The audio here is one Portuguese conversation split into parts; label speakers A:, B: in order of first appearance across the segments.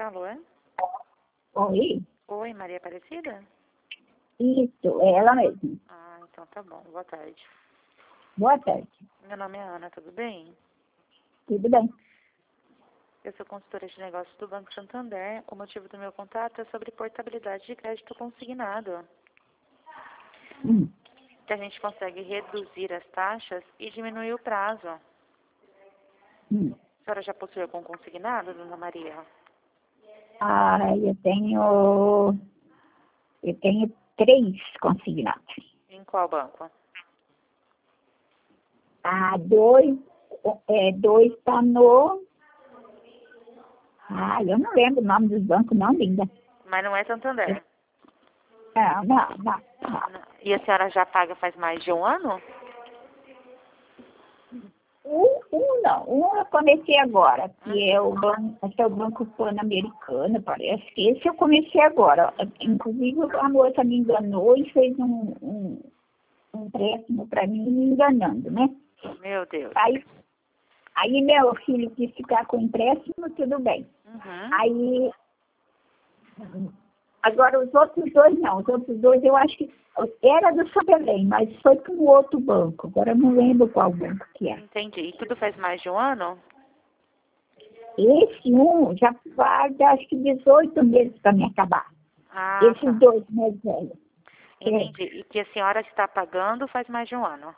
A: Alô?
B: Oi?
A: Oi, Maria Aparecida?
B: Isso, é ela mesmo.
A: Ah, então tá bom. Boa tarde.
B: Boa tarde.
A: Meu nome é Ana, tudo bem?
B: Tudo bem?
A: Eu sou consultora de negócios do Banco Santander. O motivo do meu contato é sobre portabilidade de crédito consignado,
B: Hum.
A: que a gente consegue reduzir as taxas e diminuir o prazo.
B: Hum.
A: A senhora já possui algum consignado, dona Maria?
B: Eu tenho 3 consignados.
A: Em qual banco?
B: Dois tá no... eu não lembro o nome dos bancos não, linda.
A: Mas não é Santander.
B: Não.
A: E a senhora já paga faz mais de um ano?
B: Um eu comecei agora, que é o Banco Pan-Americano, parece que esse eu comecei agora. Inclusive a moça me enganou e fez um empréstimo para mim me enganando, né?
A: Meu Deus.
B: Aí meu filho quis ficar com o empréstimo, tudo bem.
A: Uhum.
B: Aí, agora os outros dois não, os outros dois eu acho que era do São Belém, mas foi para um outro banco, agora eu não lembro qual banco que é.
A: Entendi. E tudo faz mais de um ano?
B: Esse já faz acho que 18 meses para me acabar.
A: Ah,
B: Esses
A: tá.
B: dois mais velhos.
A: Entendi. E que a senhora está pagando faz mais de um ano?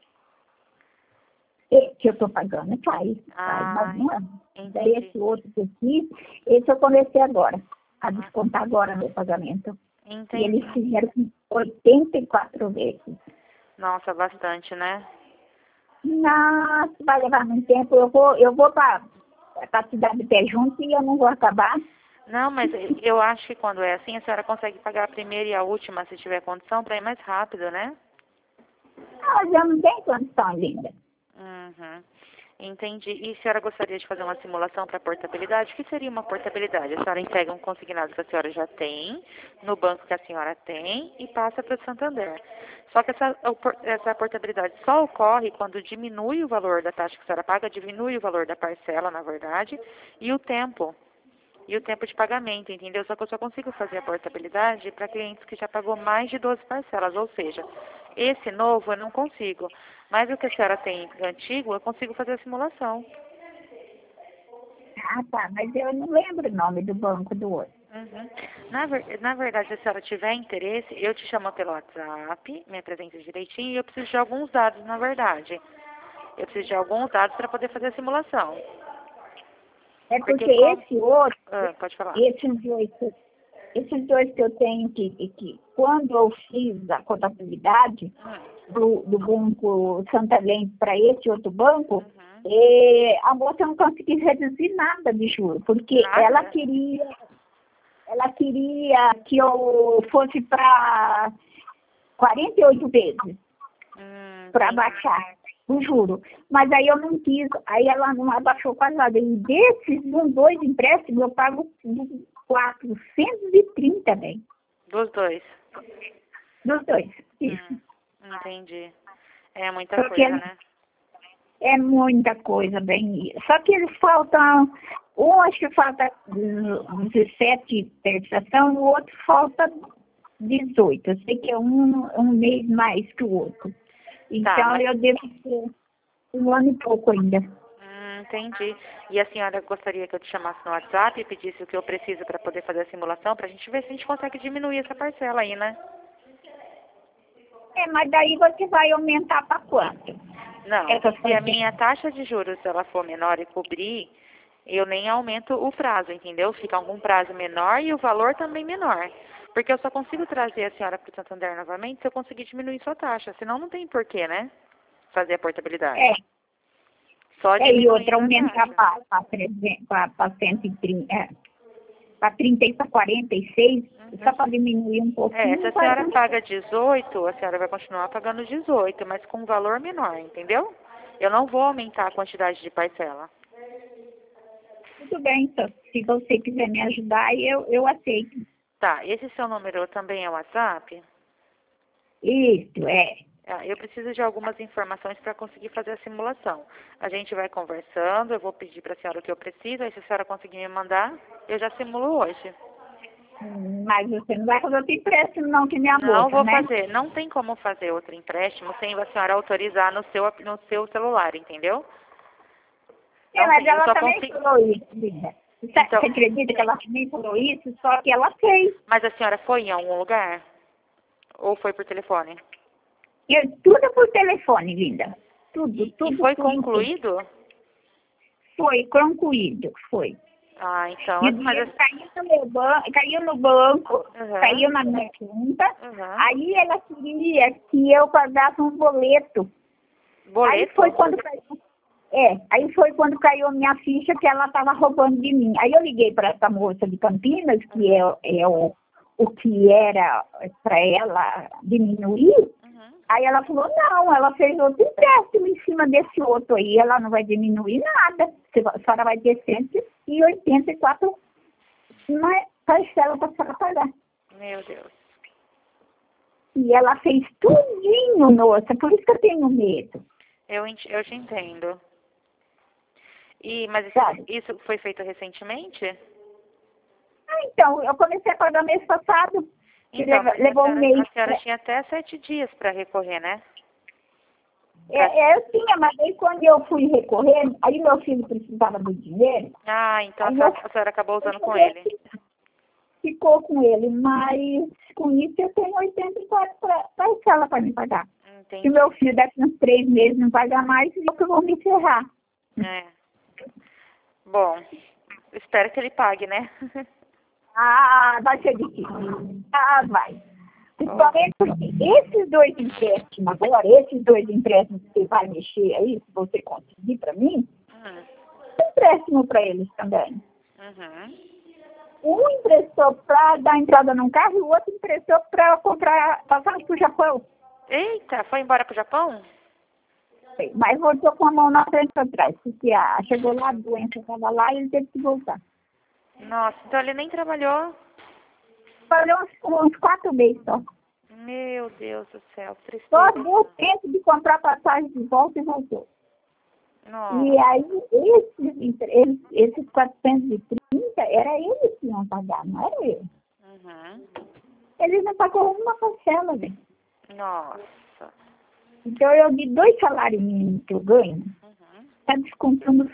B: Que eu estou pagando, faz mais um ano. Daí
A: Entendi.
B: esse outro que eu fiz, esse eu comecei agora, a descontar agora meu pagamento. E
A: Entendi.
B: eles fizeram com 84 vezes.
A: Nossa, bastante, né?
B: Nossa, vai levar muito tempo. Eu vou para a cidade de pé junto e eu não vou acabar.
A: Não, mas eu acho que quando é assim, a senhora consegue pagar a primeira e a última, se tiver condição, para ir mais rápido, né?
B: Mas eu não tenho condição, linda.
A: Uhum. Entendi. E a senhora gostaria de fazer uma simulação para portabilidade? O que seria uma portabilidade? A senhora entrega um consignado que a senhora já tem, no banco que a senhora tem, e passa para o Santander. Só que essa portabilidade só ocorre quando diminui o valor da taxa que a senhora paga, diminui o valor da parcela, na verdade, e o tempo. E o tempo de pagamento, entendeu? Só que eu só consigo fazer a portabilidade para clientes que já pagou mais de 12 parcelas, ou seja, esse novo eu não consigo. Mas o que a senhora tem antigo, eu consigo fazer a simulação.
B: Tá, mas eu não lembro o nome do banco do outro.
A: Uhum. Na verdade, se a senhora tiver interesse, eu te chamo pelo WhatsApp, me apresento direitinho, e eu preciso de alguns dados, na verdade. Eu preciso de alguns dados para poder fazer a simulação.
B: É porque esse outro,
A: Pode falar.
B: esses dois que eu tenho que quando eu fiz a contabilidade do Banco Santander para esse outro banco, a moça não conseguiu reduzir nada de juros, porque
A: Nada?
B: ela queria que eu fosse para 48 vezes para abaixar o juro. Mas aí eu não quis, aí ela não abaixou quase nada. E desses dois empréstimos eu pago 430 bem.
A: Dos dois?
B: Dos dois, isso.
A: Entendi. É muita
B: Porque
A: coisa, né?
B: é muita coisa, bem. Só que eles faltam, um acho que falta 17 prestação, o outro falta 18. Eu sei que é um mês mais que o outro. Então
A: mas...
B: eu devo ter um ano e pouco ainda.
A: Entendi. E a senhora gostaria que eu te chamasse no WhatsApp e pedisse o que eu preciso para poder fazer a simulação, para a gente ver se a gente consegue diminuir essa parcela aí, né?
B: Mas daí você vai aumentar para quanto?
A: Não, se a minha taxa de juros ela for menor e cobrir, eu nem aumento o prazo, entendeu? Fica algum prazo menor e o valor também menor. Porque eu só consigo trazer a senhora para o Santander novamente se eu conseguir diminuir sua taxa. Senão não tem porquê, né? Fazer a portabilidade. Só
B: E outra
A: aumentar
B: para 130, para 30 e para 46, só para diminuir um pouquinho.
A: Se a senhora paga 18, a senhora vai continuar pagando 18, mas com um valor menor, entendeu? Eu não vou aumentar a quantidade de parcela.
B: Tudo bem, então. Se você quiser me ajudar, eu aceito.
A: Tá, esse seu número também é WhatsApp?
B: Isso, é.
A: Eu preciso de algumas informações para conseguir fazer a simulação. A gente vai conversando, eu vou pedir para a senhora o que eu preciso, aí se a senhora conseguir me mandar, eu já simulo hoje.
B: Mas você não vai fazer outro empréstimo não, que minha
A: Não
B: moça,
A: vou
B: né?
A: fazer, não tem como fazer outro empréstimo sem a senhora autorizar no seu celular, entendeu?
B: É,
A: Não
B: mas
A: tem, eu
B: ela
A: só
B: também
A: consigo.
B: falou isso, Linda. Você
A: Então,
B: acredita que ela também falou isso? Só que ela fez.
A: mas a senhora foi em algum lugar? Ou foi por telefone?
B: Tudo por telefone, Linda. Tudo,
A: E
B: tudo,
A: foi
B: tudo, tudo.
A: concluído?
B: Foi concluído, foi.
A: Ah, então,
B: E o
A: mas...
B: dinheiro caiu no meu banco, caiu no banco,
A: Aham,
B: caiu na minha conta.
A: aham.
B: Aí ela queria que eu pagasse um boleto. Aí
A: Boleto?
B: foi quando caiu. Aí foi quando caiu a minha ficha que ela estava roubando de mim. Aí eu liguei para essa moça de Campinas, que é o que era para ela diminuir.
A: Uhum.
B: Aí ela falou, não, ela fez outro empréstimo em cima desse outro aí, ela não vai diminuir nada. A senhora vai ter 184 na parcela para a senhora pagar.
A: Meu Deus.
B: E ela fez tudinho, moça, por isso que eu tenho medo.
A: Eu te entendo. Mas
B: Sabe?
A: isso foi feito recentemente?
B: Então, eu comecei a pagar mês passado, que
A: Então, mas
B: levou um mês.
A: a senhora tinha até 7 dias para recorrer, né?
B: Eu tinha, mas aí quando eu fui recorrer, aí meu filho precisava do dinheiro,
A: Ah, então
B: aí
A: a senhora acabou usando com ele.
B: ficou com ele, mas com isso eu tenho 84 parcela para me pagar.
A: Entendi.
B: Se meu filho daqui uns 3 meses não pagar mais, eu vou me ferrar.
A: É. Bom, espero que ele pague, né?
B: Ah, vai ser difícil. Ah, vai. Principalmente porque esses dois empréstimos agora, esses dois empréstimos que você vai mexer aí, se você conseguir para mim, empréstimo para eles também.
A: Uhum.
B: Um emprestou para dar entrada num carro e o outro emprestou para comprar passagem para o Japão.
A: Eita, foi embora pro Japão?
B: Mas voltou com a mão na frente e atrás, porque chegou lá, a doença estava lá e ele teve que voltar.
A: Nossa, então ele nem trabalhou.
B: Falei uns 4 meses só.
A: Meu Deus do céu,
B: Só
A: tristeza.
B: deu tempo de comprar passagem de volta e voltou.
A: Nossa.
B: E aí, esses 430, era eles que iam pagar, não era eu.
A: Uhum.
B: Eles não pagou uma parcela, né?
A: Nossa.
B: Então, eu de 2 salários mínimos que eu ganho,
A: Uhum.
B: está descontando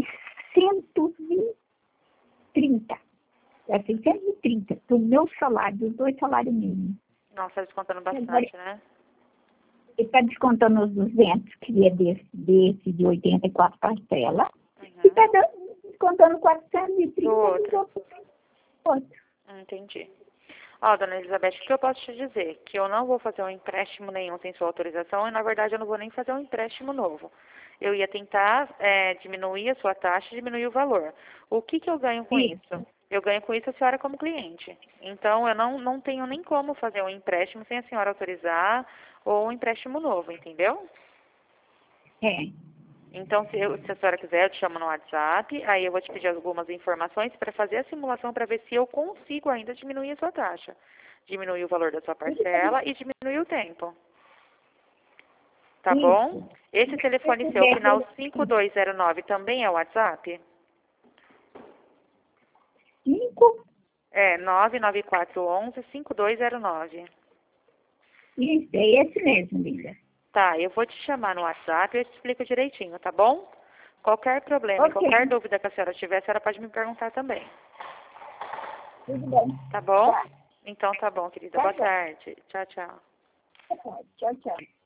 B: 630. É 630 do meu salário, dos 2 salários mínimos.
A: Nossa, tá descontando bastante, né?
B: Ele está descontando os 200, que é desse de 84 parcela, e
A: Uhum.
B: está descontando 430
A: Do outro.
B: dos outros.
A: Entendi. Ó, dona Elizabeth, o que eu posso te dizer? Que eu não vou fazer um empréstimo nenhum sem sua autorização e, na verdade, eu não vou nem fazer um empréstimo novo. Eu ia tentar diminuir a sua taxa e diminuir o valor. O que eu ganho com isso? Eu ganho com isso a senhora como cliente. Então, eu não tenho nem como fazer um empréstimo sem a senhora autorizar ou um empréstimo novo, entendeu?
B: É.
A: Então, se a senhora quiser, eu te chamo no WhatsApp, aí eu vou te pedir algumas informações para fazer a simulação para ver se eu consigo ainda diminuir a sua taxa. Diminuir o valor da sua parcela e diminuir o tempo. Tá
B: Isso.
A: bom? Esse telefone seu, final 5209, também é o WhatsApp?
B: 5,
A: É, 99411-5209.
B: isso, é esse mesmo, Linda.
A: Tá, eu vou te chamar no WhatsApp e eu te explico direitinho, tá bom? Qualquer problema,
B: Ok,
A: qualquer dúvida que a senhora tiver, a senhora pode me perguntar também.
B: tudo bem.
A: Tá bom?
B: Tá.
A: Então tá bom, querida.
B: Tá
A: Boa
B: bom.
A: tarde. Tchau, tchau.
B: Tchau, tchau.